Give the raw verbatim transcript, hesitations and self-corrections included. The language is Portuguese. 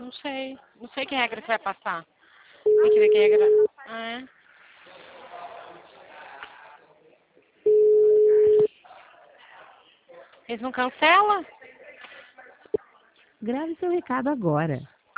Não sei. Não sei que regra você vai passar. Tem que ver que regra. É. Eles não cancelam? Grave seu recado agora.